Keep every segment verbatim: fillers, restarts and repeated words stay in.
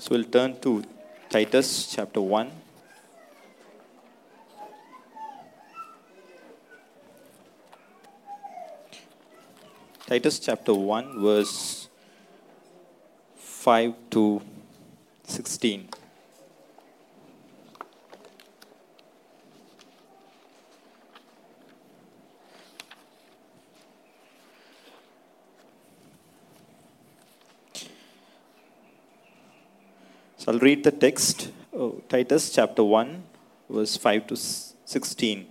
So we'll turn to Titus chapter one. Titus chapter one, verse five to sixteen. So I'll read the text, oh, Titus chapter one, verse five to sixteen.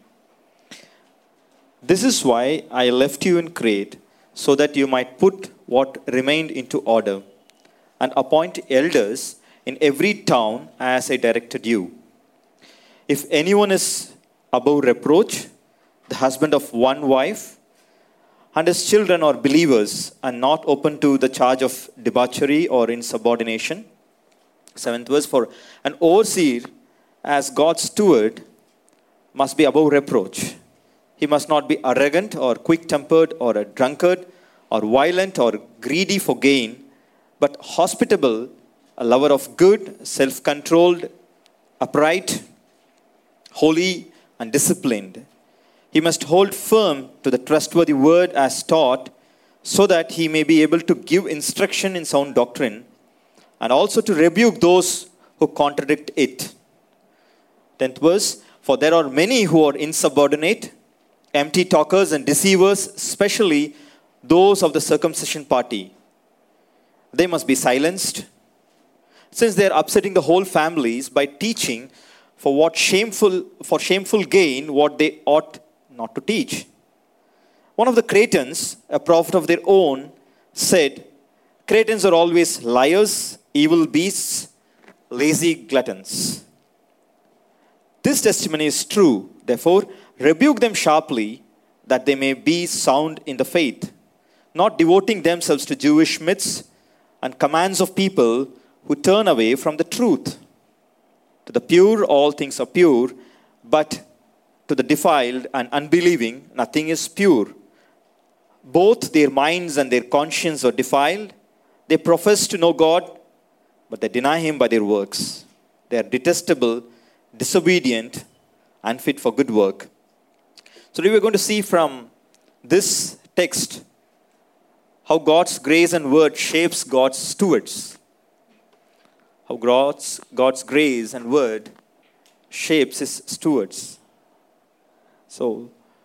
This is why I left you in Crete, so that you might put what remained into order, and appoint elders in every town as I directed you. If anyone is above reproach, the husband of one wife, and his children are believers, and not open to the charge of debauchery or insubordination. Seventh verse, for an overseer as God's steward must be above reproach. He must not be arrogant or quick-tempered or a drunkard or violent or greedy for gain, but hospitable, a lover of good, self-controlled, upright, holy, and disciplined. He must hold firm to the trustworthy word as taught, so that he may be able to give instruction in sound doctrine, and also to rebuke those who contradict it. Tenth verse, for there are many who are insubordinate, empty talkers and deceivers, especially those of the circumcision party. They must be silenced, since they are upsetting the whole families by teaching for what shameful for shameful gain what they ought not to teach. One of the Cretans, a prophet of their own, said, Cretans are always liars, evil beasts, lazy gluttons. This testimony is true. Therefore, rebuke them sharply, that they may be sound in the faith, not devoting themselves to Jewish myths and commands of people who turn away from the truth. To the pure, all things are pure, but to the defiled and unbelieving, nothing is pure. Both their minds and their conscience are defiled. They profess to know God, but they deny Him by their works. They are detestable, disobedient, unfit for good work. So today we're going to see from this text how God's grace and word shapes God's stewards. How God's, God's grace and word shapes His stewards. So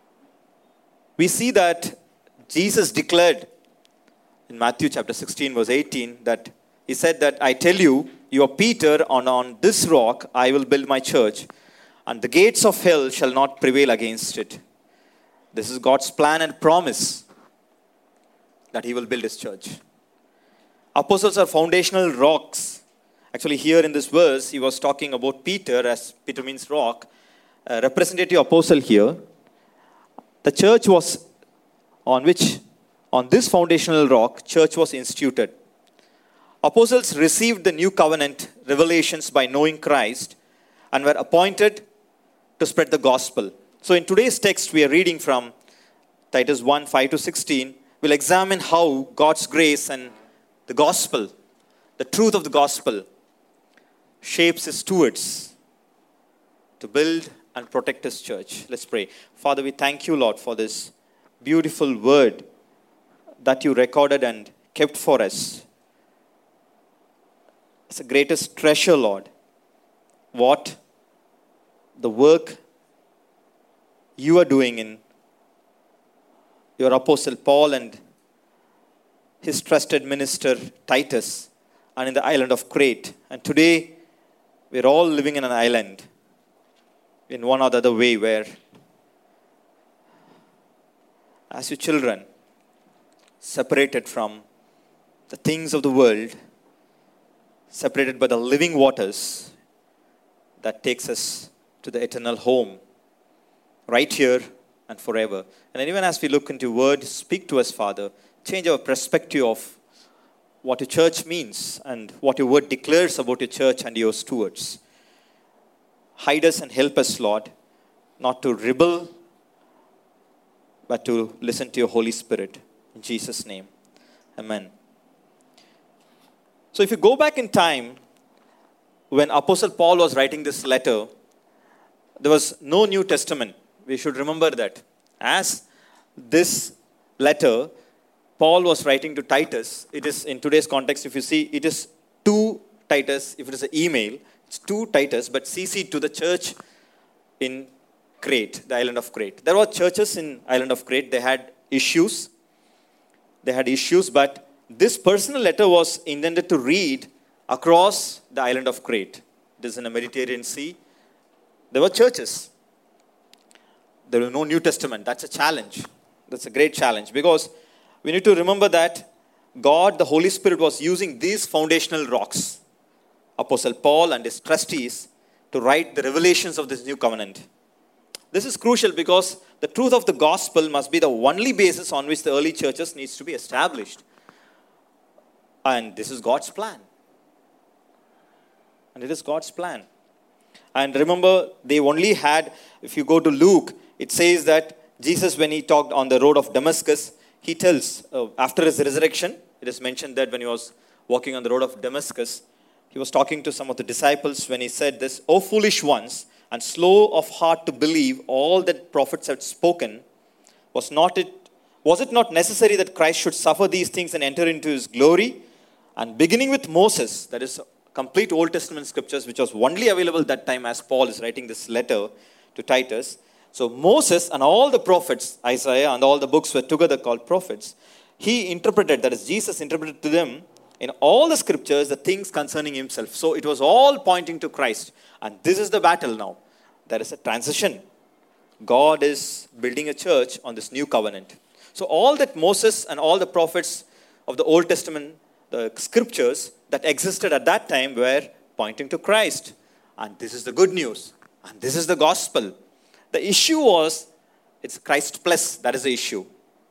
we see that Jesus declared in Matthew chapter sixteen, verse eighteen, that He said that, I tell you, you are Peter, and on this rock I will build my church, and the gates of hell shall not prevail against it. This is God's plan and promise, that He will build His church. Apostles are foundational rocks. Actually, here in this verse, He was talking about Peter, as Peter means rock, a representative apostle here. The church was on which, on this foundational rock, church was instituted. Apostles received the new covenant revelations by knowing Christ and were appointed to spread the gospel. So in today's text, we are reading from Titus one, five to sixteen. We'll examine how God's grace and the gospel, the truth of the gospel, shapes His stewards to build and protect His church. Let's pray. Father, we thank You, Lord, for this beautiful word that You recorded and kept for us. It's the greatest treasure, Lord. What the work You are doing in Your apostle Paul and his trusted minister Titus, and in the island of Crete. And today, we're all living in an island in one or the other way, where as Your children, separated from the things of the world, separated by the living waters that takes us to the eternal home, right here and forever. And even as we look into Your word, speak to us, Father. Change our perspective of what Your church means and what Your word declares about Your church and Your stewards. Hide us and help us, Lord, not to rebel, but to listen to Your Holy Spirit. In Jesus' name, amen. So if you go back in time, when Apostle Paul was writing this letter, there was no New Testament. We should remember that. As this letter, Paul was writing to Titus. It is, in today's context, if you see, it is to Titus. If it is an email, it's to Titus, but C C to the church in Crete, the island of Crete. There were churches in island of Crete. They had issues. They had issues, but this personal letter was intended to read across the island of Crete. It is in the Mediterranean Sea. There were churches. There was no New Testament. That's a challenge. That's a great challenge, because we need to remember that God, the Holy Spirit, was using these foundational rocks, Apostle Paul and his trustees, to write the revelations of this new covenant. This is crucial because the truth of the gospel must be the only basis on which the early churches needs to be established. And this is God's plan. And it is God's plan. And remember, they only had, if you go to Luke, it says that Jesus, when he talked on the road of Damascus, he tells, uh, after his resurrection, it is mentioned that when he was walking on the road of Damascus, he was talking to some of the disciples when he said this, "O foolish ones, and slow of heart to believe all that prophets had spoken, was not it, was it not necessary that Christ should suffer these things and enter into his glory?" And beginning with Moses, that is complete Old Testament scriptures, which was only available that time as Paul is writing this letter to Titus. So Moses and all the prophets, Isaiah and all the books were together called prophets. He interpreted, that is Jesus interpreted to them in all the scriptures, the things concerning himself. So it was all pointing to Christ. And this is the battle now. There is a transition. God is building a church on this new covenant. So all that Moses and all the prophets of the Old Testament, the scriptures that existed at that time, were pointing to Christ. And this is the good news. And this is the gospel. The issue was, it's Christ plus. That is the issue.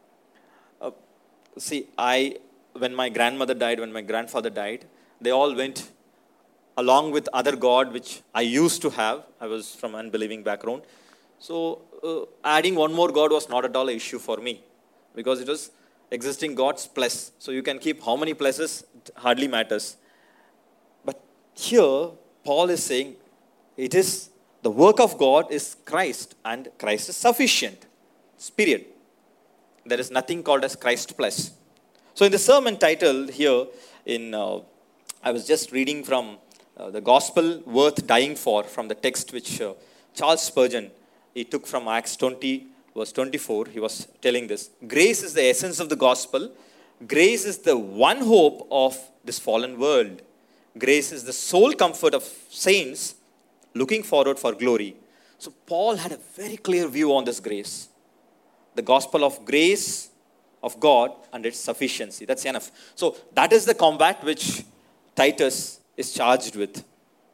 Uh, see, I, when my grandmother died, when my grandfather died, they all went along with other God, which I used to have. I was from an unbelieving background. So uh, adding one more God was not at all an issue for me, because it was existing God's plus. So you can keep how many pluses, it hardly matters. But here, Paul is saying, it is the work of God is Christ, and Christ is sufficient. Period. There is nothing called as Christ plus. So in the sermon title here, in uh, I was just reading from uh, the Gospel Worth Dying For, from the text which uh, Charles Spurgeon, he took from Acts twenty, verse twenty-four. He was telling this. Grace is the essence of the gospel. Grace is the one hope of this fallen world. Grace is the sole comfort of saints looking forward for glory. So Paul had a very clear view on this grace. The gospel of grace of God and its sufficiency. That's enough. So that is the combat which Titus is charged with.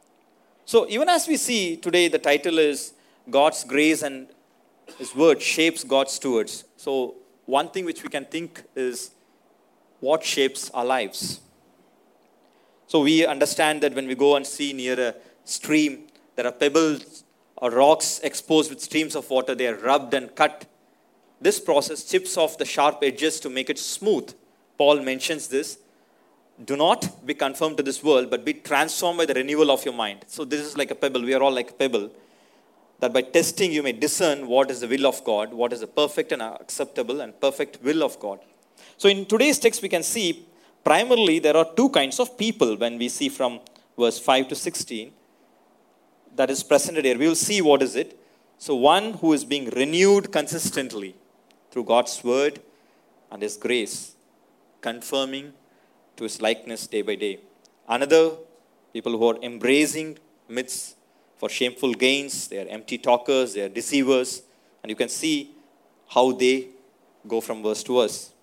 So even as we see today, the title is God's grace and his word shapes God's stewards. So one thing which we can think is, what shapes our lives? So we understand that when we go and see near a stream, there are pebbles or rocks exposed with streams of water. They are rubbed and cut. This process chips off the sharp edges to make it smooth. Paul mentions this. Do not be conformed to this world, but be transformed by the renewal of your mind. So this is like a pebble. We are all like a pebble. That by testing you may discern what is the will of God, what is the perfect and acceptable and perfect will of God. So in today's text we can see primarily there are two kinds of people when we see from verse five to sixteen. That is presented here. We will see what is it. So one who is being renewed consistently through God's word and his grace, confirming to his likeness day by day. Another, people who are embracing myths for shameful gains. They are empty talkers, they are deceivers. And you can see how they go from verse to verse.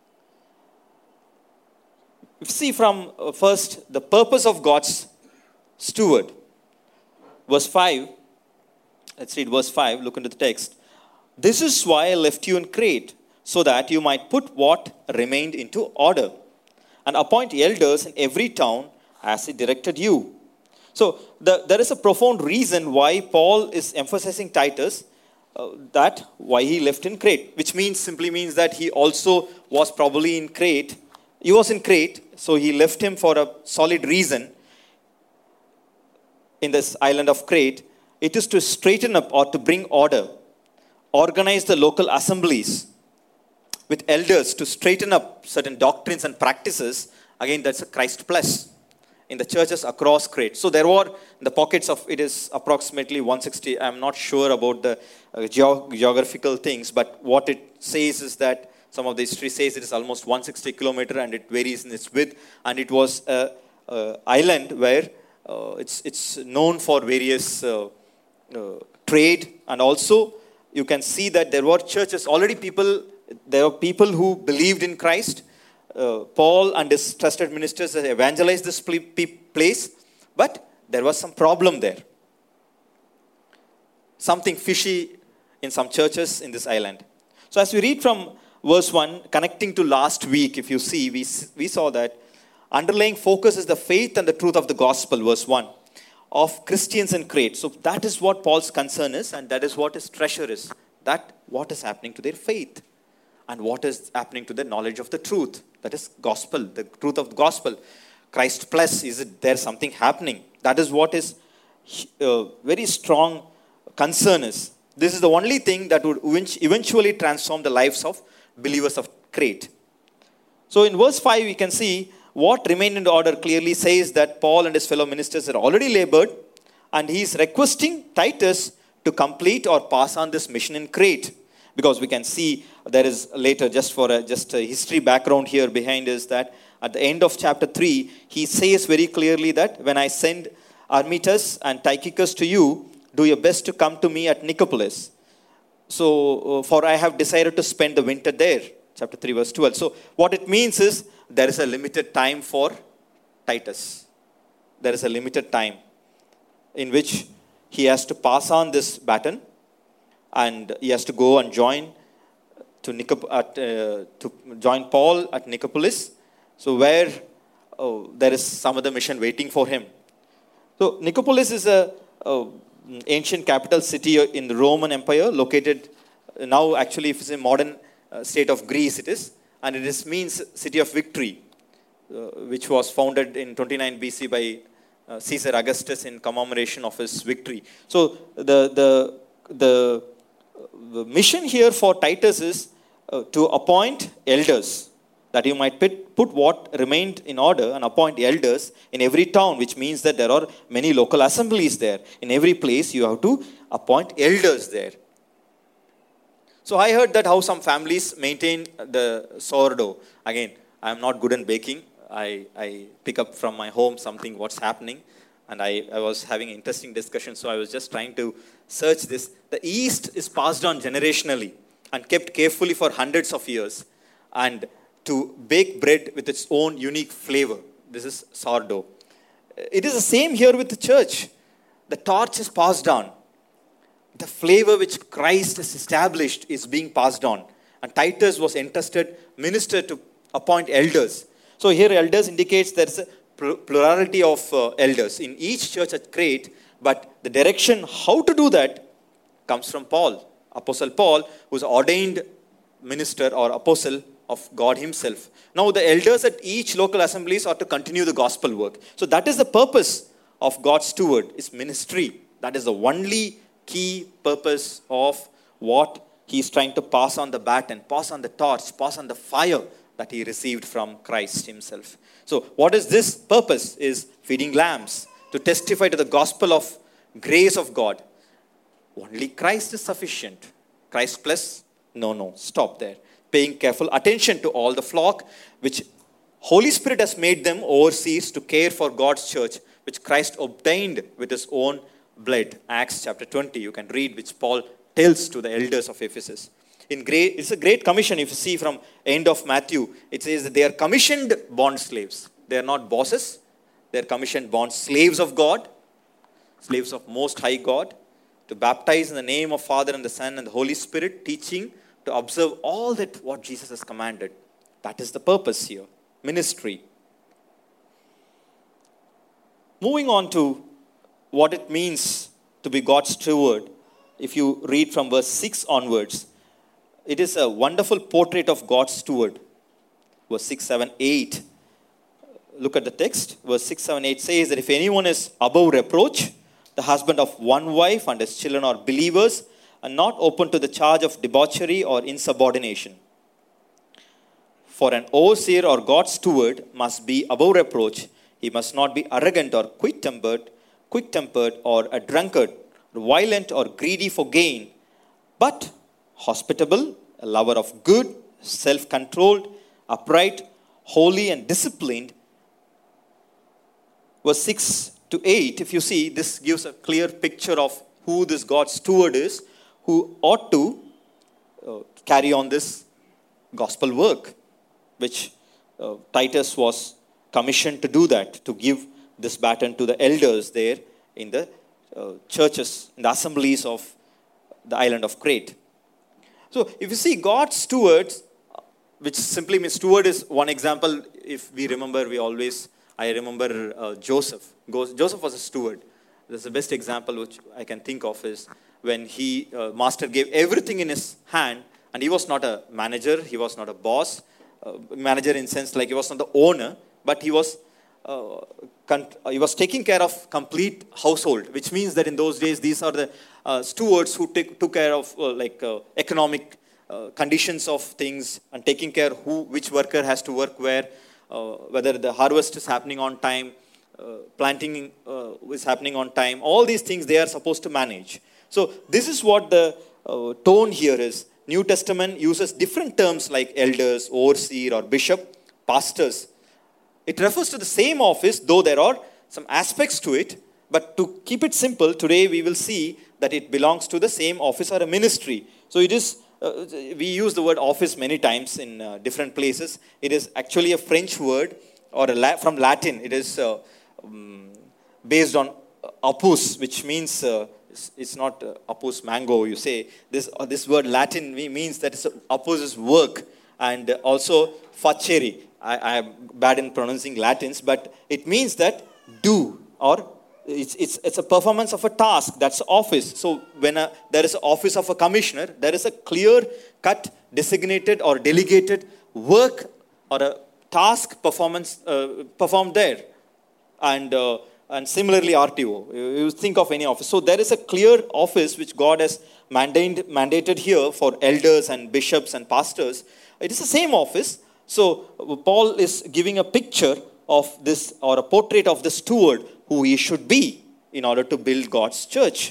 We see from uh, first the purpose of God's steward. Verse five, let's read verse five, look into the text. This is why I left you in Crete, so that you might put what remained into order, and appoint elders in every town as he directed you. So the, there is a profound reason why Paul is emphasizing Titus, uh, that why he left in Crete, which means simply means that he also was probably in Crete. He was in Crete, so he left him for a solid reason. in this island of Crete, it is to straighten up or to bring order, organize the local assemblies with elders to straighten up certain doctrines and practices. Again, that's a Christ plus in the churches across Crete. So there were in the pockets of, it is approximately one hundred sixty. I'm not sure about the uh, geo- geographical things, but what it says is that some of the history says it is almost one hundred sixty kilometer and it varies in its width. And it was an island where uh, it's it's known for various uh, uh, trade, and also you can see that there were churches already. People there were people who believed in Christ. Uh, Paul and his trusted ministers evangelized this place, but there was some problem there. Something fishy in some churches in this island. So as we read from verse one, connecting to last week, if you see, we, we saw that underlying focus is the faith and the truth of the gospel, verse one, of Christians in Crete. So that is what Paul's concern is, and that is what his treasure is. That what is happening to their faith and what is happening to their knowledge of the truth. That is gospel, the truth of the gospel. Christ plus, is it there something happening? That is what is uh, very strong concern is. This is the only thing that would eventually transform the lives of believers of Crete. So in verse five, we can see what remained in order clearly says that Paul and his fellow ministers had already labored, and he is requesting Titus to complete or pass on this mission in Crete. Because we can see there is later, just for a, just a history background here behind is that at the end of chapter three, he says very clearly that when I send Armitas and Tychicus to you, do your best to come to me at Nicopolis. So, uh, for I have decided to spend the winter there. Chapter three, verse twelve. So, what it means is there is a limited time for Titus. There is a limited time in which he has to pass on this baton, and he has to go and join to Nicop- at, uh, to join Paul at Nicopolis. So, where oh, there is some other mission waiting for him. So, Nicopolis is a, a ancient capital city in the Roman Empire, located now actually if it's a modern uh, state of Greece it is, and it is means city of victory, uh, which was founded in twenty-nine B C by uh, Caesar Augustus in commemoration of his victory. So the the the, the mission here for Titus is uh, to appoint elders, that you might put, put what remained in order and appoint elders in every town, which means that there are many local assemblies there. In every place, you have to appoint elders there. So I heard that how some families maintain the sourdough. Again, I am not good in baking. I, I pick up from my home something, what's happening. And I, I was having an interesting discussion, so I was just trying to search this. The yeast is passed on generationally and kept carefully for hundreds of years. And to bake bread with its own unique flavor. This is sourdough. It is the same here with the church. The torch is passed on. The flavor which Christ has established is being passed on. And Titus was entrusted minister to appoint elders. So here elders indicates there is a plurality of uh, elders in each church at Crete, but the direction how to do that comes from Paul, Apostle Paul, who is ordained minister or apostle of God himself. Now the elders at each local assemblies are to continue the gospel work. So that is the purpose of God's steward, is ministry. That is the only key purpose of what he is trying to pass on the baton, pass on the torch, pass on the fire that he received from Christ himself. So what is this purpose? Is feeding lambs, to testify to the gospel of grace of God. Only Christ is sufficient. Christ plus? No, no, stop there. Paying careful attention to all the flock, which Holy Spirit has made them overseers to care for God's church, which Christ obtained with his own blood. Acts chapter twenty, you can read, which Paul tells to the elders of Ephesus. In great, it's a great commission. If you see from end of Matthew, it says that they are commissioned bond slaves. They are not bosses. They are commissioned bond slaves of God, slaves of Most High God, to baptize in the name of Father and the Son and the Holy Spirit, teaching to observe all that what Jesus has commanded. That is the purpose here. Ministry. Moving on to what it means to be God's steward. If you read from verse six onwards, it is a wonderful portrait of God's steward. Verse six, seven, eight. Look at the text. Verse six, seven, eight says that if anyone is above reproach The husband of one wife and his children are believers and not open to the charge of debauchery or insubordination. For an overseer or God's steward must be above reproach. He must not be arrogant or quick-tempered, quick-tempered or a drunkard, violent or greedy for gain, but hospitable, a lover of good, self-controlled, upright, holy and disciplined. Verse six to eight, if you see, this gives a clear picture of who this God's steward is, who ought to uh, carry on this gospel work, which uh, Titus was commissioned to do that, to give this baton to the elders there in the uh, churches, in the assemblies of the island of Crete. So if you see God's stewards, which simply means steward is one example. If we remember, we always, I remember uh, Joseph. Joseph was a steward. That's the best example which I can think of is when he, uh, master gave everything in his hand, and he was not a manager, he was not a boss, uh, manager in sense like he was not the owner, but he was uh, con- he was taking care of complete household, which means that in those days, these are the uh, stewards who take, took care of uh, like uh, economic uh, conditions of things and taking care who, which worker has to work where, uh, whether the harvest is happening on time, uh, planting uh, is happening on time. All these things they are supposed to manage. So this is what the uh, tone here is. New Testament uses different terms like elders, overseer or bishop, pastors. It refers to the same office, though there are some aspects to it. But to keep it simple, today we will see that it belongs to the same office or a ministry. So it is, uh, we use the word office many times in uh, different places. It is actually a French word or a La- from Latin. It is uh, um, based on opus, which means, uh, it's, it's not uh, opus mango, you say. This, uh, this word Latin means that it's, opus is work, and also facere. I, I am bad in pronouncing Latins, but it means that do, or it's, it's, it's a performance of a task. That's office. So when a, there is an office of a commissioner, there is a clear cut, designated or delegated work or a task performance uh, performed there. And, uh, and similarly R T O. You think of any office. So there is a clear office which God has mandated, mandated here for elders and bishops and pastors. It is the same office. So Paul is giving a picture of this, or a portrait of the steward who he should be in order to build God's church.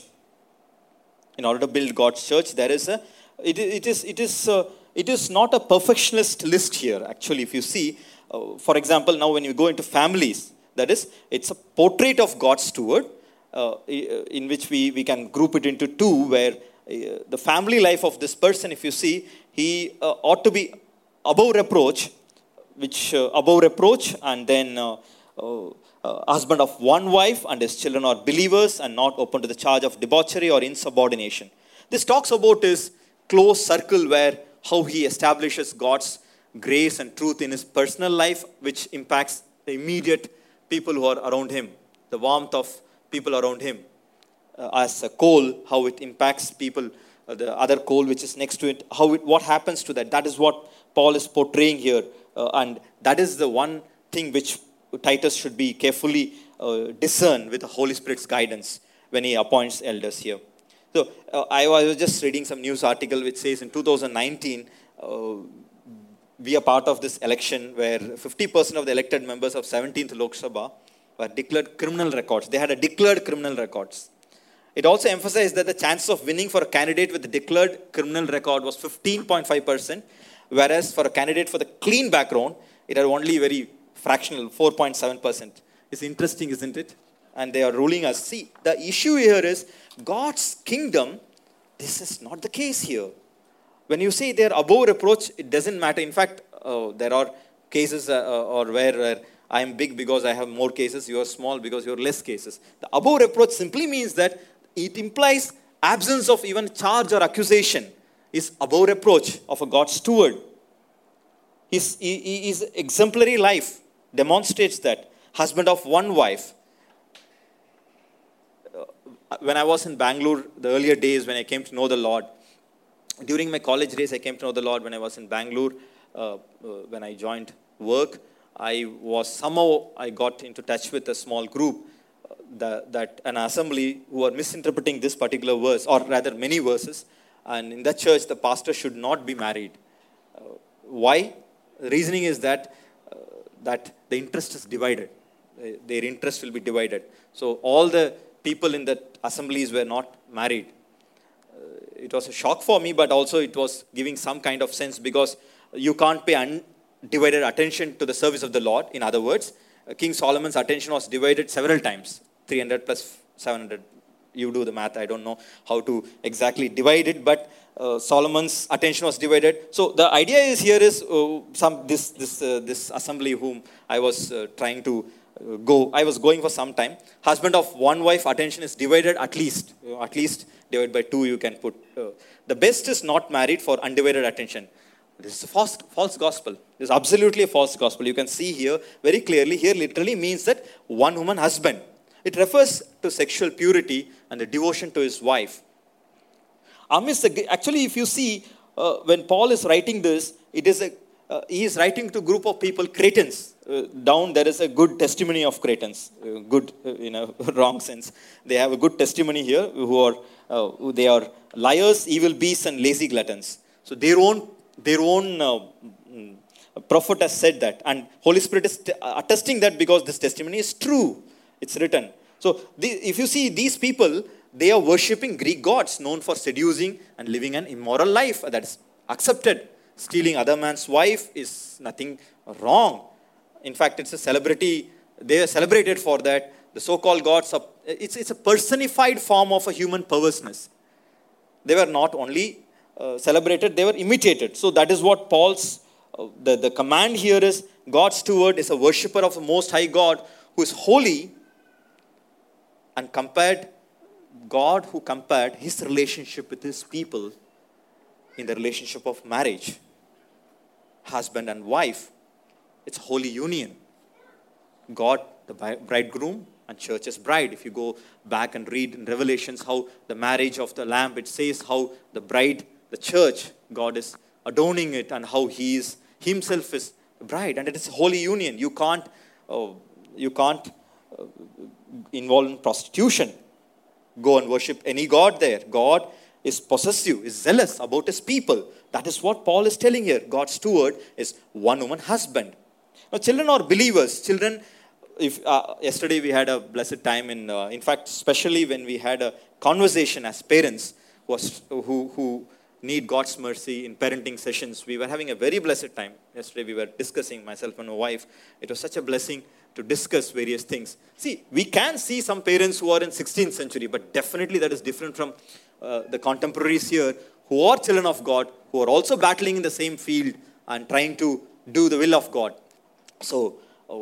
In order to build God's church, there is a, it, it is, it is, uh, it is not a perfectionist list here. Actually, if you see, uh, for example, now when you go into families, that is, it's a portrait of God's steward, uh, in which we, we can group it into two, where uh, the family life of this person, if you see, he uh, ought to be above reproach, which uh, above reproach, and then uh, uh, uh, husband of one wife, and his children are believers and not open to the charge of debauchery or insubordination. This talks about his close circle, where how he establishes God's grace and truth in his personal life, which impacts the immediate people who are around him, the warmth of people around him. Uh, as a coal, how it impacts people, uh, the other coal which is next to it, how it, what happens to that. That is what Paul is portraying here. Uh, and that is the one thing which Titus should be carefully uh, discern with the Holy Spirit's guidance when he appoints elders here. So uh, I was just reading some news article which says in two thousand nineteen, uh, we are part of this election where fifty percent of the elected members of seventeenth Lok Sabha were declared criminal records. They had a declared criminal records. It also emphasized that the chances of winning for a candidate with a declared criminal record was fifteen point five percent, whereas for a candidate for the clean background, it had only very fractional, four point seven percent. It's interesting, isn't it? And they are ruling us. See, the issue here is God's kingdom, this is not the case here. When you say they're above reproach, it doesn't matter. In fact, uh, there are cases uh, or where, where I am big because I have more cases, you are small because you have less cases. The above reproach simply means that it implies absence of even charge or accusation is above reproach of a God's steward. His, his exemplary life demonstrates that. Husband of one wife. When I was in Bangalore, the earlier days when I came to know the Lord, during my college days, I came to know the Lord when I was in Bangalore. Uh, uh, when I joined work, I was somehow, I got into touch with a small group the, that an assembly who are misinterpreting this particular verse, or rather many verses, and in that church the pastor should not be married. Uh, why? The reasoning is that uh, that the interest is divided. Uh, their interest will be divided. So all the people in that assemblies were not married. Uh, it was a shock for me, but also it was giving some kind of sense, because you can't pay undivided attention to the service of the Lord. In other words, uh, King Solomon's attention was divided several times, three hundred plus seven hundred. You do the math. I don't know how to exactly divide it, but uh, Solomon's attention was divided. So the idea is here is uh, some this this uh, this assembly whom I was uh, trying to uh, go. I was going for some time. Husband of one wife attention is divided at least. Uh, at least divided by two you can put. Uh, the best is not married for undivided attention. This is a false, false gospel. This is absolutely a false gospel. You can see here very clearly. Here literally means that one woman husband. It refers to sexual purity and the devotion to his wife. Amidst the, actually, if you see, uh, when Paul is writing this, it is a uh, he is writing to a group of people, Cretans. Uh, down there is a good testimony of Cretans. Uh, good, uh, in a wrong sense. They have a good testimony here. Who are uh, who they are liars, evil beasts, and lazy gluttons. So their own their own uh, prophet has said that, and Holy Spirit is t- attesting that, because this testimony is true. It's written. So the, if you see these people, they are worshipping Greek gods known for seducing and living an immoral life. That is accepted. Stealing other man's wife is nothing wrong. In fact, it's a celebrity. They are celebrated for that. The so-called gods, are, it's, it's a personified form of a human perverseness. They were not only uh, celebrated, they were imitated. So that is what Paul's, uh, the, the command here is, God's steward is a worshipper of the Most High God who is holy, and compared, God who compared his relationship with his people in the relationship of marriage. Husband and wife. It's a holy union. God, the bridegroom, and church as bride. If you go back and read in Revelations how the marriage of the Lamb, it says how the bride, the church, God is adorning it, and how he is himself is the bride. And it is a holy union. You can't, oh, you can't uh, involve in prostitution. Go and worship any god there. God is possessive, is zealous about his people. That is what Paul is telling here. God's steward is one woman husband. Now, children are believers. Children, if uh, yesterday we had a blessed time in, uh, in fact, especially when we had a conversation as parents who, was, who, who need God's mercy in parenting sessions. We were having a very blessed time. Yesterday we were discussing, myself and my wife. It was such a blessing to discuss various things. See, we can see some parents who are in sixteenth century, but definitely that is different from uh, the contemporaries here who are children of God, who are also battling in the same field and trying to do the will of God. So,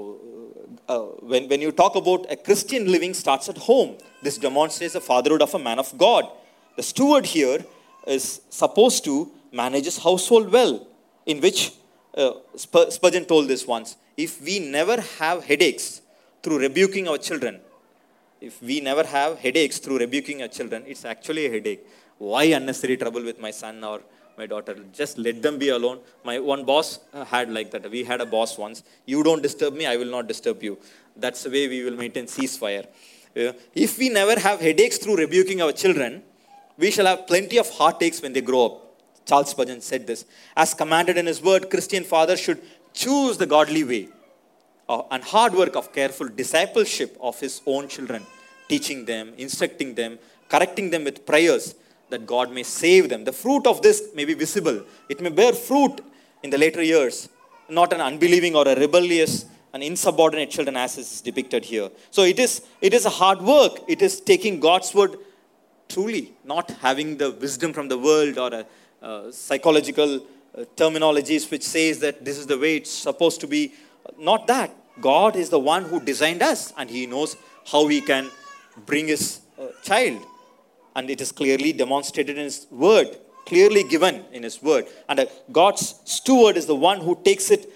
uh, uh, when, when you talk about a Christian living starts at home, this demonstrates the fatherhood of a man of God. The steward here is supposed to manage his household well, in which uh, Spur- Spurgeon told this once. If we never have headaches through rebuking our children, if we never have headaches through rebuking our children, it's actually a headache. Why unnecessary trouble with my son or my daughter? Just let them be alone. My one boss had like that. We had a boss once. You don't disturb me, I will not disturb you. That's the way we will maintain ceasefire. Uh, if we never have headaches through rebuking our children, we shall have plenty of heartaches when they grow up. Charles Spurgeon said this. As commanded in his word, Christian fathers should choose the godly way uh, and hard work of careful discipleship of his own children, teaching them, instructing them, correcting them with prayers that God may save them. The fruit of this may be visible. It may bear fruit in the later years, not an unbelieving or a rebellious and insubordinate children as is depicted here. So it is, it is a hard work. It is taking God's word truly, not having the wisdom from the world or a uh, psychological uh, terminologies which says that this is the way it's supposed to be. Not that. God is the one who designed us, and he knows how he can bring his uh, child. And it is clearly demonstrated in his word, clearly given in his word. And uh, God's steward is the one who takes it,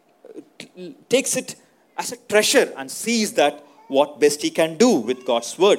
uh, takes it as a treasure and sees that what best he can do with God's word.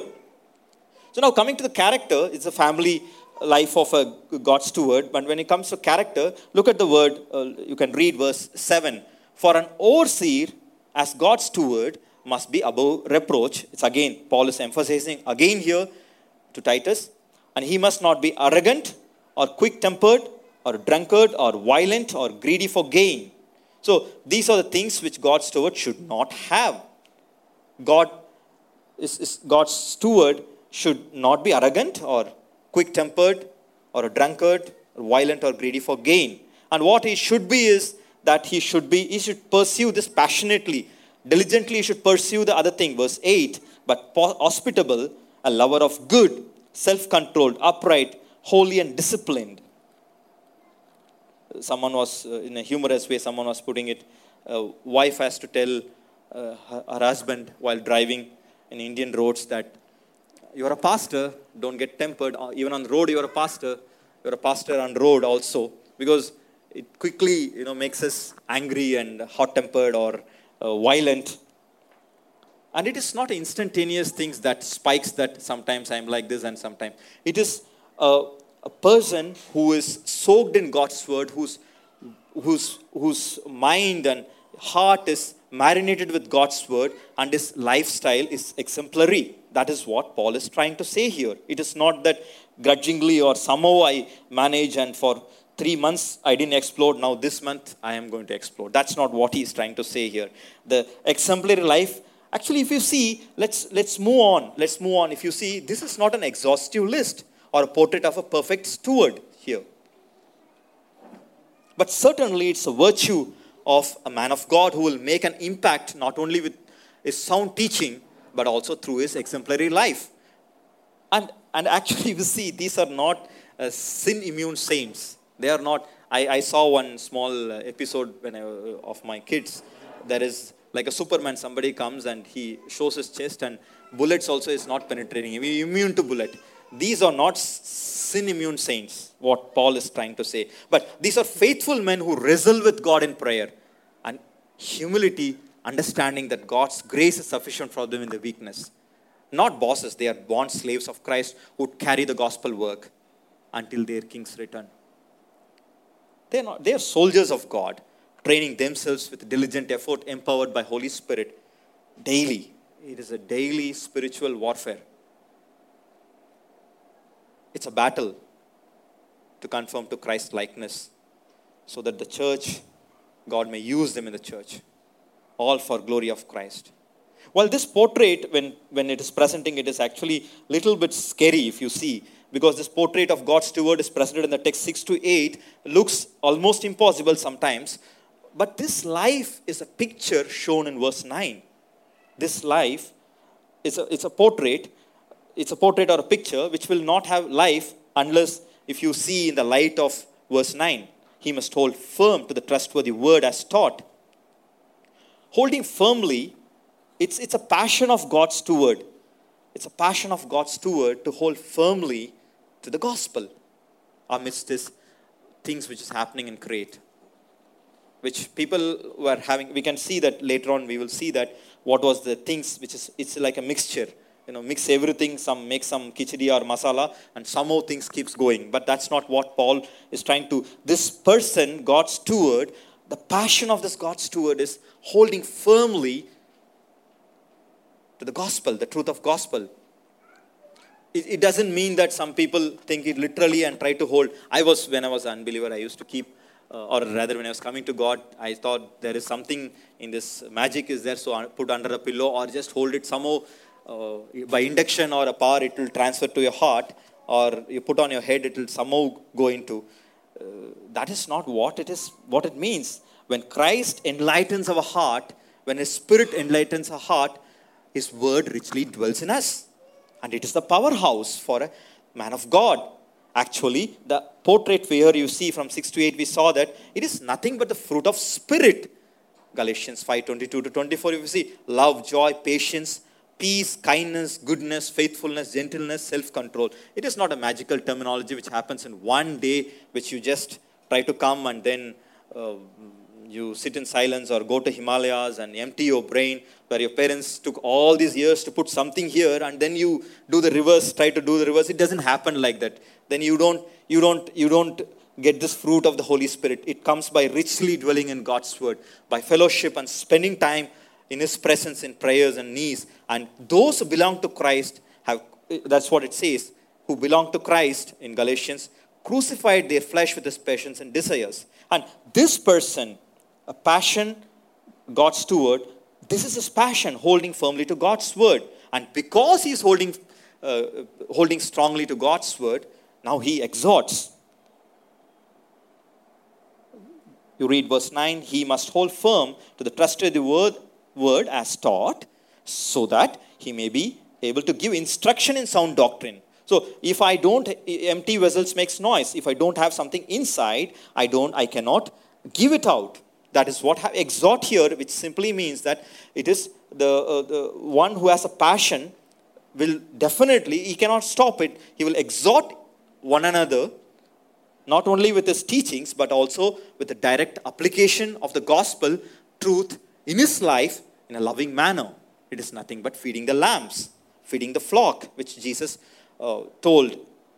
So now coming to the character, it's a family life of a God's steward. But when it comes to character, look at the word, uh, you can read verse seven. For an overseer as God's steward must be above reproach. It's again, Paul is emphasizing again here to Titus. And he must not be arrogant or quick-tempered or drunkard or violent or greedy for gain. So these are the things which God's steward should not have. God is, is God's steward should not be arrogant or quick-tempered or a drunkard or violent or greedy for gain. And what he should be is that he should be, he should pursue this passionately, diligently he should pursue the other thing. Verse eight, but hospitable, a lover of good, self-controlled, upright, holy and disciplined. Someone was, uh, in a humorous way, someone was putting it, a wife has to tell uh, her, her husband while driving in Indian roads that you're a pastor, don't get tempered. Even on the road, you're a pastor. You're a pastor on road also. Because it quickly, you know, makes us angry and hot-tempered or uh, violent. And it is not instantaneous things that spikes that sometimes I'm like this and sometimes. It is a, a person who is soaked in God's word, whose, whose, whose mind and heart is marinated with God's word and his lifestyle is exemplary. That is what Paul is trying to say here. It is not that grudgingly or somehow I manage and for three months I didn't explode, now this month I am going to explode. That's not what he is trying to say here. The exemplary life, actually if you see, let's, let's move on. Let's move on. If you see, this is not an exhaustive list or a portrait of a perfect steward here. But certainly it's a virtue of a man of God who will make an impact not only with his sound teaching, but also through his exemplary life. And, and actually we see these are not uh, sin-immune saints. They are not. I, I saw one small episode when I, of my kids. There is like a Superman, somebody comes and he shows his chest and bullets also is not penetrating him. He is immune to bullet. These are not sin-immune saints, what Paul is trying to say. But these are faithful men who wrestle with God in prayer. And humility, understanding that God's grace is sufficient for them in the weakness. Not bosses, they are bond slaves of Christ who carry the gospel work until their king's return. They are not, they are soldiers of God, training themselves with diligent effort, empowered by Holy Spirit daily. It is a daily spiritual warfare. It's a battle to conform to Christ's likeness so that the church, God may use them in the church, all for glory of Christ. Well, this portrait, when, when it is presenting, it is actually a little bit scary if you see, because this portrait of God's steward is presented in the text six to eight, looks almost impossible sometimes. But this life is a picture shown in verse nine. This life is a, it's a portrait, it's a portrait or a picture which will not have life unless if you see in the light of verse nine. He must hold firm to the trustworthy word as taught. Holding firmly, it's, it's a passion of God's steward. It's a passion of God's steward to hold firmly to the gospel amidst these things which is happening in Crete. Which people were having, we can see that later on, we will see that what was the things which is, it's like a mixture. You know, mix everything, some make some khichdi or masala, and somehow things keeps going. But that's not what Paul is trying to, this person, God's steward, the passion of this God's steward is holding firmly to the gospel, the truth of gospel. It, it doesn't mean that some people think it literally and try to hold. I was, when I was an unbeliever, I used to keep, uh, or rather when I was coming to God, I thought there is something in this, magic is there, so I put under a pillow or just hold it somehow uh, by induction or a power, it will transfer to your heart, or you put on your head, it will somehow go into. Uh, that is not what it is, what it means. When Christ enlightens our heart, when His Spirit enlightens our heart, His word richly dwells in us. And it is the powerhouse for a man of God. Actually, the portrait here you see from six to eight, we saw that it is nothing but the fruit of Spirit. Galatians five, twenty-two to twenty-four, you see love, joy, patience, peace, kindness, goodness, faithfulness, gentleness, self-control. It is not a magical terminology which happens in one day, which you just try to come and then uh, you sit in silence or go to Himalayas and empty your brain, where your parents took all these years to put something here and then you do the reverse, try to do the reverse. It doesn't happen like that. Then you don't, you don't, you don't get this fruit of the Holy Spirit. It comes by richly dwelling in God's word, by fellowship and spending time in his presence in prayers and knees. And those who belong to Christ have, that's what it says, who belong to Christ in Galatians, crucified their flesh with its passions and desires. And this person, a passion, God's steward, this is his passion, holding firmly to God's word. And because he is holding, uh, holding strongly to God's word, now he exhorts. You read verse nine, he must hold firm to the trusted word, word as taught, so that he may be able to give instruction in sound doctrine. So if I don't, empty vessels makes noise. If I don't have something inside, I don't, I cannot give it out. That is what exhort here, which simply means that it is the, uh, the one who has a passion will definitely, he cannot stop it. He will exhort one another, not only with his teachings, but also with the direct application of the gospel truth in his life in a loving manner. It is nothing but feeding the lambs, feeding the flock, which Jesus uh, told.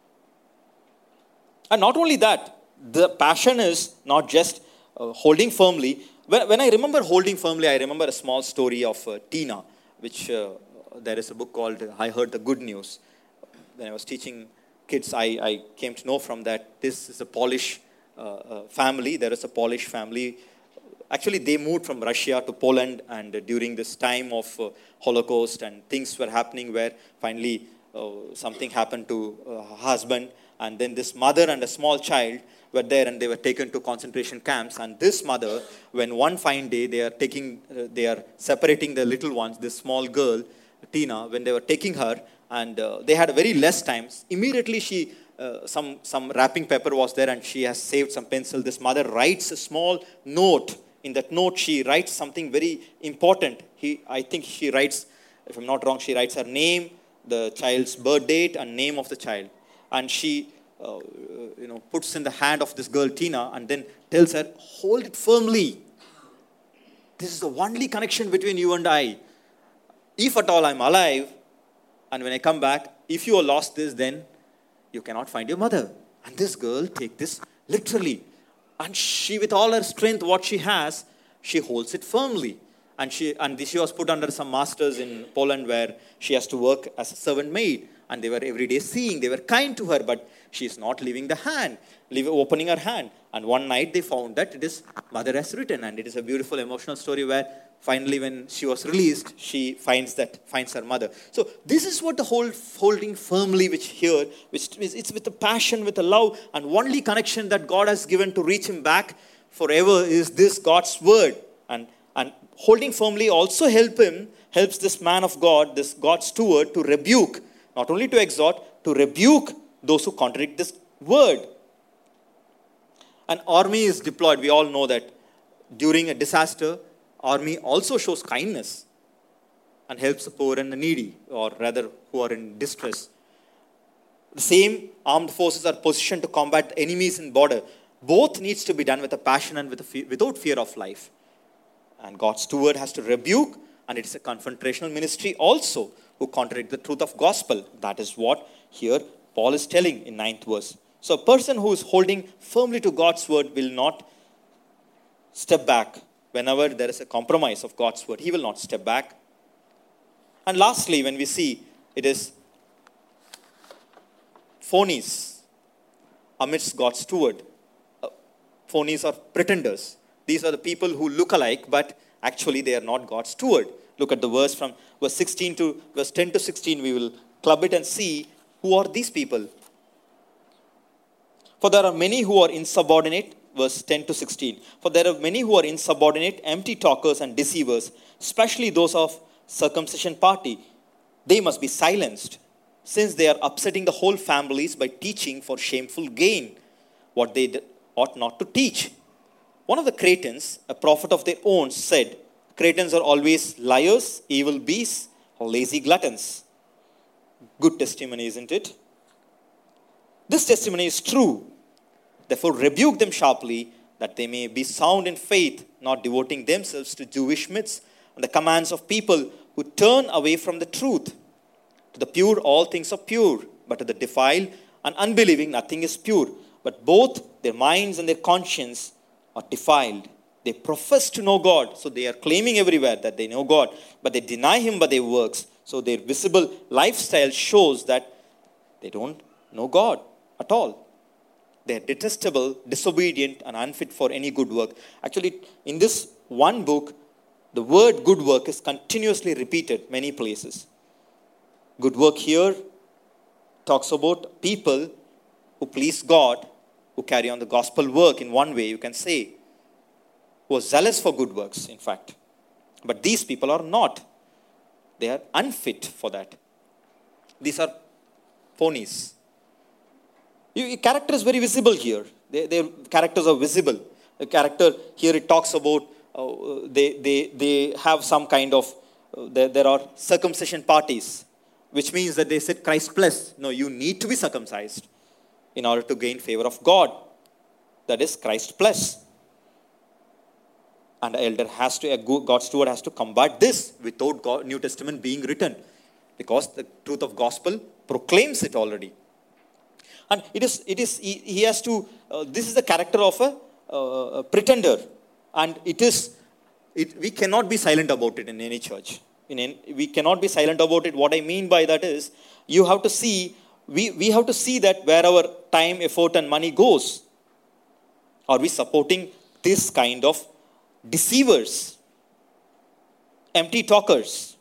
And not only that, the passion is not just uh, holding firmly. When, when I remember holding firmly, I remember a small story of uh, Tina, which uh, there is a book called I Heard the Good News. When I was teaching kids, I, I came to know from that this is a Polish uh, uh, family. There is a Polish family. Actually, they moved from Russia to Poland, and uh, during this time of uh, Holocaust and things were happening where finally uh, something happened to uh, her husband, and then this mother and a small child were there, and they were taken to concentration camps. And this mother, when one fine day they are taking, uh, they are separating the little ones, this small girl, Tina, when they were taking her, and uh, they had very less time. Immediately she, uh, some, some wrapping paper was there, and she has saved some pencil. This mother writes a small note. In that note, she writes something very important. He, I think she writes, if I'm not wrong, she writes her name, the child's birth date, and name of the child. And she, uh, you know, puts in the hand of this girl, Tina, and then tells her, hold it firmly. This is the only connection between you and I. If at all I'm alive, and when I come back, if you have lost this, then you cannot find your mother. And this girl take this literally. And she, with all her strength, what she has, she holds it firmly. And she and she was put under some masters in Poland where she has to work as a servant maid. And they were every day seeing, they were kind to her, but she is not leaving the hand, leave, opening her hand. And one night they found that it is Mother has written. And it is a beautiful emotional story where finally when she was released, she finds that, finds her mother. So this is what the whole holding firmly, which here, which is, it's with a passion, with a love, and only connection that God has given to reach him back forever is this God's word. And, and holding firmly also help him, helps this man of God, this God's steward, to rebuke, not only to exhort, to rebuke those who contradict this word. An army is deployed. We all know that during a disaster, army also shows kindness and helps the poor and the needy, or rather who are in distress. The same armed forces are positioned to combat enemies in border. Both needs to be done with a passion and with a fear, without fear of life. And God's steward has to rebuke, and it is a confrontational ministry also who contradict the truth of gospel. That is what here Paul is telling in ninth verse. So a person who is holding firmly to God's word will not step back. Whenever there is a compromise of God's word, he will not step back. And lastly, when we see, it is phonies amidst God's steward. Uh, phonies are pretenders. These are the people who look alike, but actually they are not God's steward. Look at the verse from verse sixteen to verse ten to sixteen. We will club it and see who are these people. For there are many who are insubordinate. Verse ten to sixteen. For there are many who are insubordinate, empty talkers and deceivers, especially those of circumcision party. They must be silenced, since they are upsetting the whole families by teaching for shameful gain what they ought not to teach. One of the Cretans, a prophet of their own, said, Cretans are always liars, evil beasts, or lazy gluttons. Good testimony, isn't it? This testimony is true. Therefore, rebuke them sharply, that they may be sound in faith, not devoting themselves to Jewish myths and the commands of people who turn away from the truth. To the pure, all things are pure, but to the defiled and unbelieving, nothing is pure. But both their minds and their conscience are defiled. They profess to know God. So they are claiming everywhere that they know God. But they deny Him by their works. So their visible lifestyle shows that they don't know God at all. They are detestable, disobedient, and unfit for any good work. Actually, in this one book, the word good work is continuously repeated many places. Good work here talks about people who please God, who carry on the gospel work in one way, you can say, who are zealous for good works, in fact. But these people are not. They are unfit for that. These are phonies. Your character is very visible here. They, their characters are visible. The character here, it talks about uh, they, they, they have some kind of, uh, there, there are circumcision parties, which means that they said Christ plus. No, you need to be circumcised in order to gain favor of God. That is Christ plus. And the elder has to, God's steward has to combat this without God, New Testament being written. Because the truth of gospel proclaims it already. And it is, it is, he, he has to, uh, this is the character of a, uh, a pretender. And it is, it, we cannot be silent about it in any church. In any, we cannot be silent about it. What I mean by that is, you have to see, we, we have to see that where our time, effort and money goes. Are we supporting this kind of deceivers, empty talkers?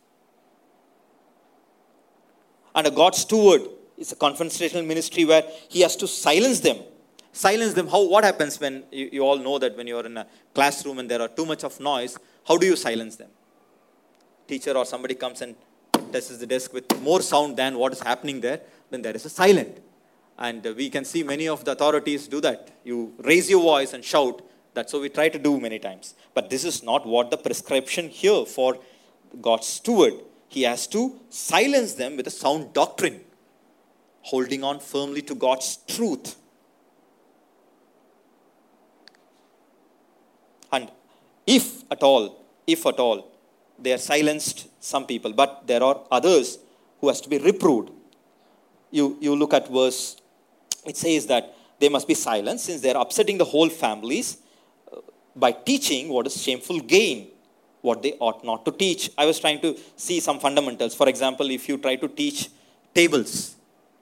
And a God's steward is a confrontational ministry where he has to silence them. Silence them. How? What happens when, you, you all know that when you are in a classroom and there are too much of noise, how do you silence them? Teacher or somebody comes and tests the desk with more sound than what is happening there, then there is a silent. And we can see many of the authorities do that. You raise your voice and shout. That's what we try to do many times. But this is not what the prescription here for God's steward. He has to silence them with a sound doctrine, holding on firmly to God's truth. And if at all, if at all, they are silenced, some people, but there are others who has to be reproved. You, you look at verse, it says that they must be silenced since they are upsetting the whole families by teaching what is shameful gain, what they ought not to teach. I was trying to see some fundamentals. For example, if you try to teach tables,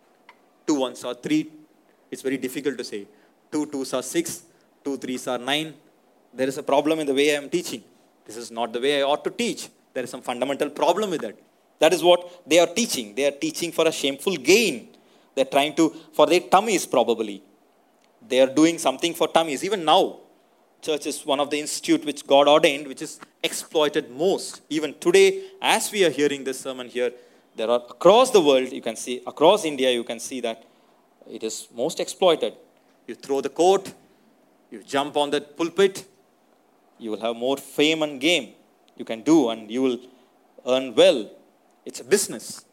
two ones are three, it's very difficult to say. Two twos are six, two threes are nine. There is a problem in the way I am teaching. This is not the way I ought to teach. There is some fundamental problem with that. That is what they are teaching. They are teaching for a shameful gain. They are trying to, for their tummies probably. They are doing something for tummies. Even now, church is one of the institute which God ordained, which is exploited most. Even today, as we are hearing this sermon here, there are across the world, you can see, across India, you can see that it is most exploited. You throw the coat, you jump on the pulpit, you will have more fame and game you can do, and you will earn well. It's a business.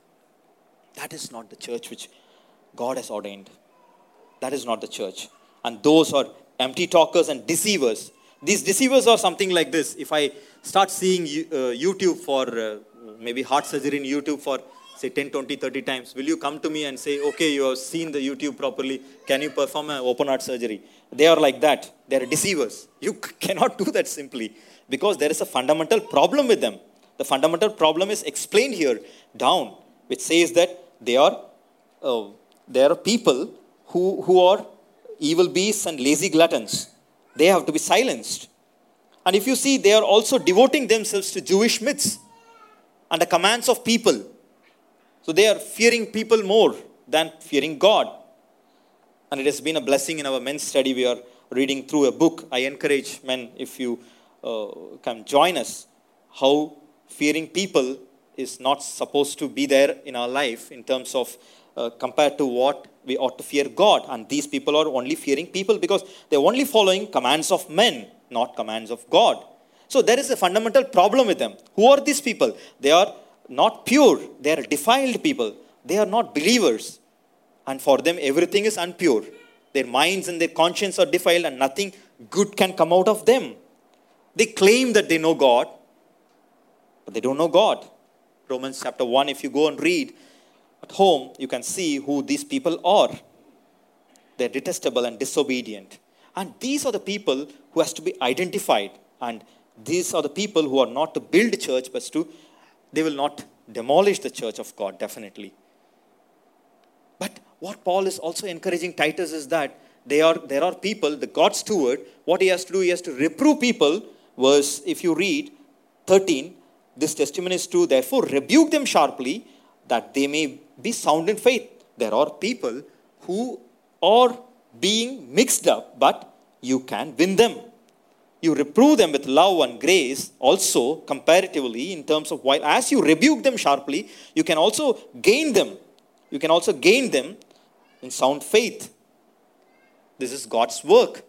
That is not the church which God has ordained. That is not the church. And those are empty talkers and deceivers. These deceivers are something like this. If I start seeing uh, YouTube for uh, maybe heart surgery in YouTube for say ten, twenty, thirty times, will you come to me and say, okay, you have seen the YouTube properly, can you perform an open heart surgery? They are like that. They are deceivers. You cannot do that simply because there is a fundamental problem with them. The fundamental problem is explained here down, which says that they are, uh, there are people who, who are evil beasts and lazy gluttons. They have to be silenced. And if you see, they are also devoting themselves to Jewish myths and the commands of people. So they are fearing people more than fearing God. And it has been a blessing in our men's study. We are reading through a book. I encourage men, if you uh, can join us, how fearing people is not supposed to be there in our life in terms of uh, compared to what we ought to fear God. And these people are only fearing people because they're only following commands of men, not commands of God. So there is a fundamental problem with them. Who are these people? They are not pure. They are defiled people. They are not believers. And for them, everything is impure. Their minds and their conscience are defiled and nothing good can come out of them. They claim that they know God, but they don't know God. Romans chapter one, if you go and read at home, you can see who these people are. They're detestable and disobedient. And these are the people who has to be identified. And these are the people who are not to build church, but to, they will not demolish the church of God, definitely. But what Paul is also encouraging Titus is that they are, there are people, the God steward, what he has to do, he has to reprove people. Verse, if you read thirteen, this testimony is true, therefore rebuke them sharply, that they may be sound in faith. There are people who are being mixed up, but you can win them. You reprove them with love and grace also, comparatively, in terms of while as you rebuke them sharply, you can also gain them. You can also gain them in sound faith. This is God's work.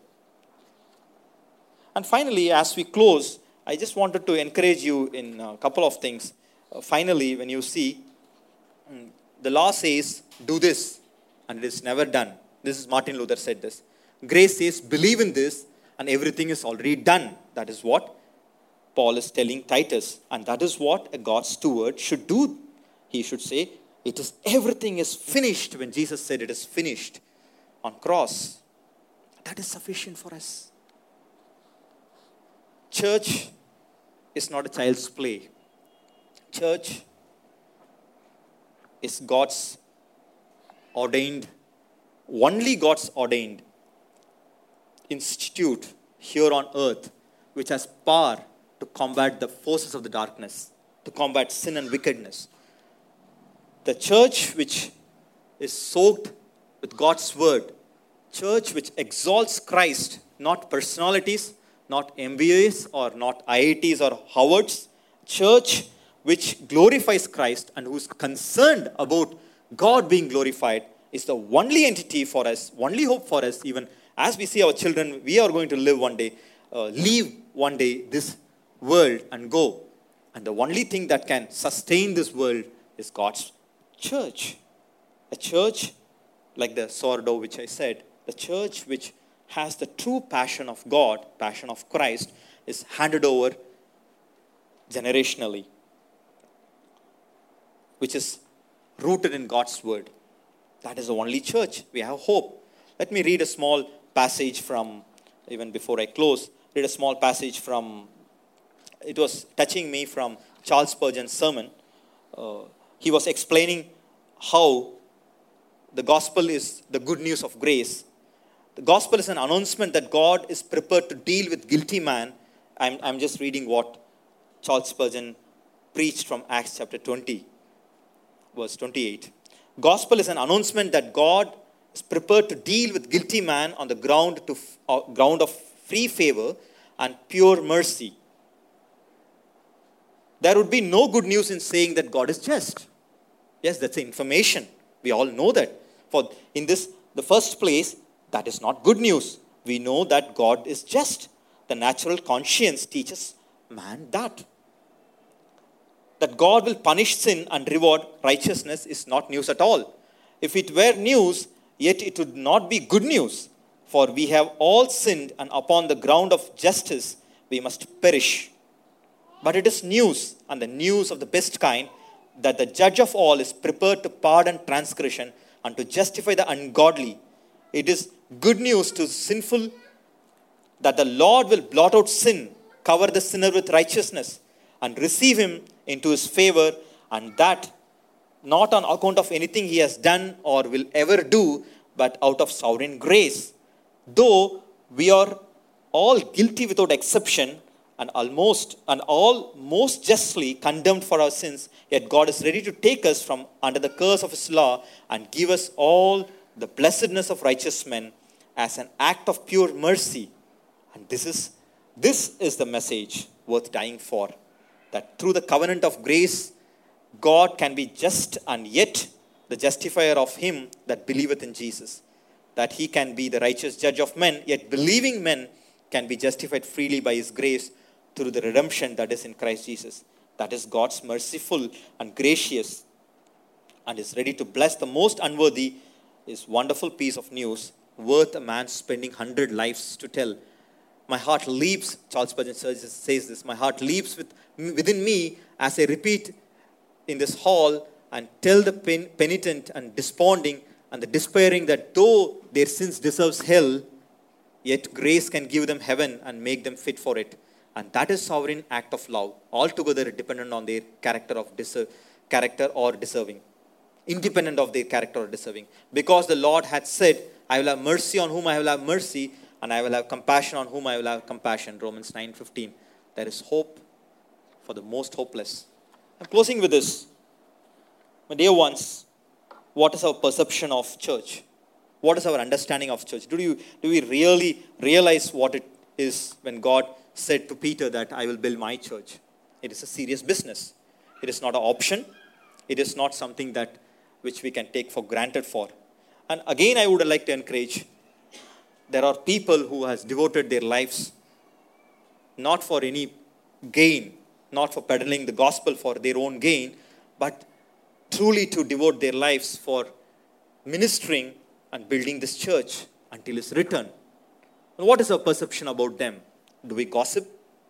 And finally, as we close, I just wanted to encourage you in a couple of things. Uh, finally, when you see, the law says, do this, and it is never done. This is Martin Luther said this. Grace says, believe in this, and everything is already done. That is what Paul is telling Titus. And that is what a God's steward should do. He should say, it is, everything is finished. When Jesus said it is finished on cross, that is sufficient for us. Church is not a child's play. Church is God's ordained, only God's ordained institute here on earth, which has power to combat the forces of the darkness, to combat sin and wickedness. The church which is soaked with God's word, church which exalts Christ, not personalities, not M B As or not I I Ts or Howards, church which glorifies Christ and who is concerned about God being glorified, is the only entity for us, only hope for us. Even as we see our children, we are going to live one day, uh, leave one day this world and go. And the only thing that can sustain this world is God's church. A church like the sourdough which I said, the church which has the true passion of God, passion of Christ, is handed over generationally, which is rooted in God's word. That is the only church. We have hope. Let me read a small passage from, even before I close, read a small passage from, it was touching me, from Charles Spurgeon's sermon. Uh, he was explaining how the gospel is the good news of grace. The gospel is an announcement that God is prepared to deal with guilty man. I'm, I'm just reading what Charles Spurgeon preached from Acts chapter twenty, verse twenty-eight. Gospel is an announcement that God is prepared to deal with guilty man on the ground, to, uh, ground of free favor and pure mercy. There would be no good news in saying that God is just. Yes, that's information. We all know that. For in this, the first place, that is not good news. We know that God is just. The natural conscience teaches man that. That God will punish sin and reward righteousness is not news at all. If it were news, yet it would not be good news. For we have all sinned, and upon the ground of justice we must perish. But it is news, and the news of the best kind, that the judge of all is prepared to pardon transgression and to justify the ungodly. It is good news to sinful that the Lord will blot out sin, cover the sinner with righteousness, and receive him into his favor, and that not on account of anything he has done or will ever do, but out of sovereign grace. Though we are all guilty without exception, and almost and all most justly condemned for our sins, yet God is ready to take us from under the curse of his law and give us all the blessedness of righteous men as an act of pure mercy. And this is this is the message worth dying for. That through the covenant of grace, God can be just, and yet the justifier of him that believeth in Jesus. That he can be the righteous judge of men, yet believing men can be justified freely by his grace through the redemption that is in Christ Jesus. That is God's merciful and gracious, and is ready to bless the most unworthy, is wonderful piece of news, worth a man spending hundred lives to tell. My heart leaps, Charles Spurgeon says this, my heart leaps with, within me as I repeat in this hall and tell the pen, penitent and desponding and the despairing that though their sins deserves hell, yet grace can give them heaven and make them fit for it. And that is sovereign act of love, altogether dependent on their character of deser- character or deserving. Independent of their character or deserving. Because the Lord had said, I will have mercy on whom I will have mercy, and I will have compassion on whom I will have compassion. Romans nine fifteen. There is hope for the most hopeless. I'm closing with this. My dear ones, what is our perception of church? What is our understanding of church? Do you do we really realize what it is when God said to Peter that I will build my church? It is a serious business. It is not an option. It is not something that which we can take for granted for. And again, I would like to encourage, there are people who has devoted their lives not for any gain, not for peddling the gospel for their own gain, but truly to devote their lives for ministering and building this church until his return. And what is our perception about them? Do we gossip?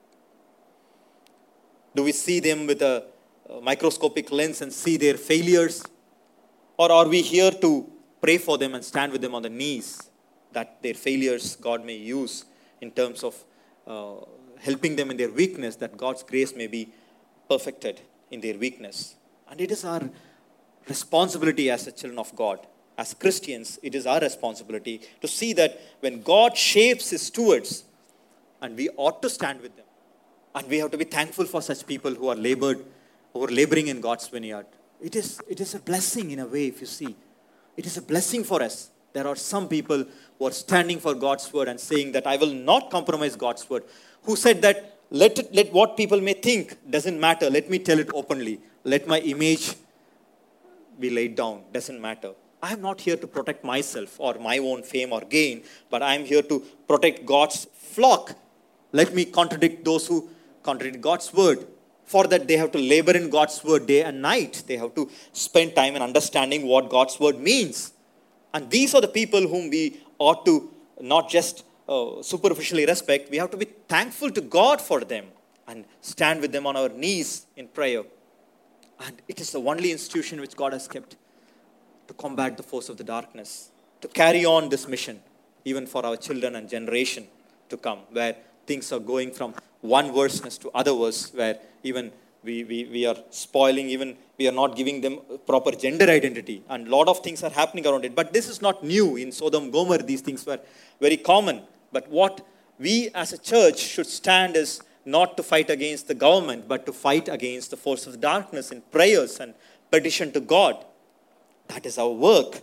Do we see them with a microscopic lens and see their failures? Or are we here to pray for them and stand with them on the knees that their failures God may use in terms of uh, helping them in their weakness, that God's grace may be perfected in their weakness? And it is our responsibility as the children of God, as Christians, it is our responsibility to see that when God shapes his stewards, and we ought to stand with them. And we have to be thankful for such people who are labored, who are laboring in God's vineyard. It is, it is a blessing in a way, if you see. It is a blessing for us. There are some people who are standing for God's word and saying that I will not compromise God's word. Who said that let it, let what people may think doesn't matter. Let me tell it openly. Let my image be laid down. Doesn't matter. I am not here to protect myself or my own fame or gain, but I am here to protect God's flock. Let me contradict those who contradict God's word. For that they have to labor in God's word day and night. They have to spend time in understanding what God's word means. And these are the people whom we ought to not just uh, superficially respect. We have to be thankful to God for them and stand with them on our knees in prayer. And it is the only institution which God has kept to combat the force of the darkness, to carry on this mission, even for our children and generation to come, where things are going from one worseness to other worse, where even we, we, we are spoiling, even we are not giving them proper gender identity, and a lot of things are happening around it. But this is not new. In Sodom, Gomorrah, these things were very common. But what we as a church should stand is not to fight against the government, but to fight against the force of darkness in prayers and petition to God. That is our work.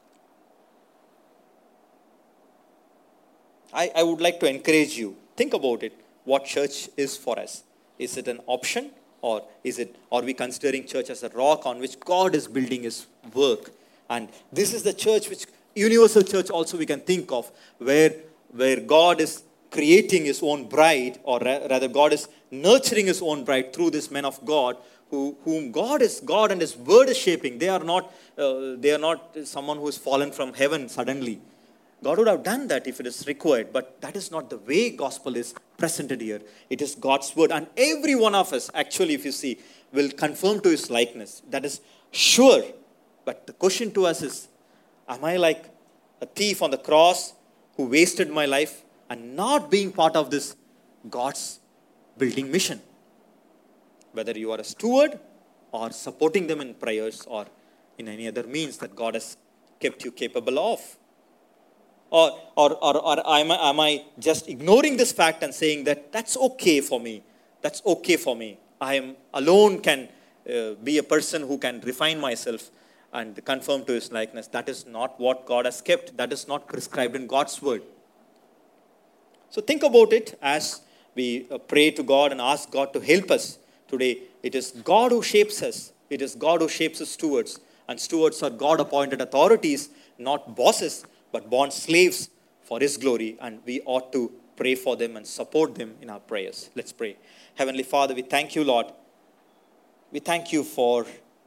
I, I would like to encourage you. Think about it. What church is for us? Is it an option, or is it? Are we considering church as a rock on which God is building his work? And this is the church which universal church also we can think of, where where God is creating his own bride, or ra- rather God is nurturing his own bride through this men of God, who whom God is God and his word is shaping. They are not uh, they are not someone who is fallen from heaven suddenly. God would have done that if it is required, but that is not the way gospel is presented here. It is God's word, and every one of us, actually, if you see, will conform to his likeness. That is sure. But the question to us is, am I like a thief on the cross who wasted my life and not being part of this God's building mission? Whether you are a steward or supporting them in prayers or in any other means that God has kept you capable of. Or, or, or, or am, I, am I just ignoring this fact and saying that that's okay for me? That's okay for me. I am alone can uh, be a person who can refine myself and conform to his likeness. That is not what God has kept. That is not prescribed in God's word. So think about it as we uh, pray to God and ask God to help us today. It is God who shapes us. It is God who shapes us stewards. And stewards are God-appointed authorities, not bosses, but born slaves for his glory, and we ought to pray for them and support them in our prayers. Let's pray. Heavenly Father, we thank you, Lord. We thank you for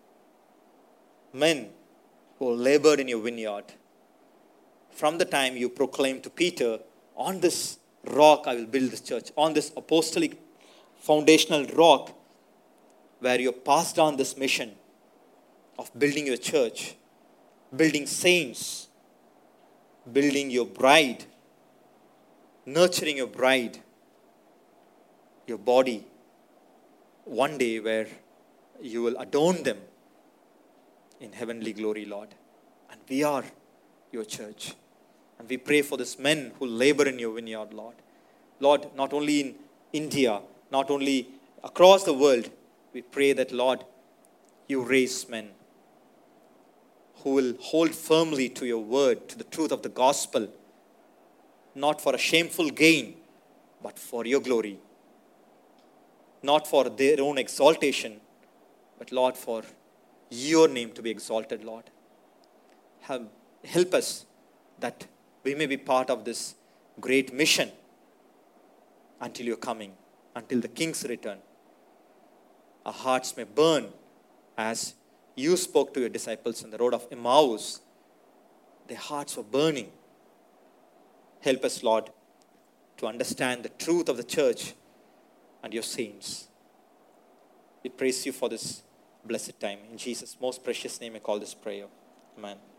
men who labored in your vineyard. From the time you proclaimed to Peter, on this rock I will build this church, on this apostolic foundational rock, where you passed on this mission of building your church, building saints, building your bride, nurturing your bride. your body one day where you will adorn them in heavenly glory, Lord. And we are your church. And we pray for these men who labor in your vineyard, Lord. Lord, not only in India, not only across the world, we pray that, Lord, you raise men who will hold firmly to your word, to the truth of the gospel, not for a shameful gain, but for your glory. Not for their own exaltation, but, Lord, for your name to be exalted, Lord. Have, help us that we may be part of this great mission until your coming, until the King's return. Our hearts may burn as you spoke to your disciples on the road of Emmaus. Their hearts were burning. Help us, Lord, to understand the truth of the church and your saints. We praise you for this blessed time. In Jesus' most precious name, I call this prayer. Amen.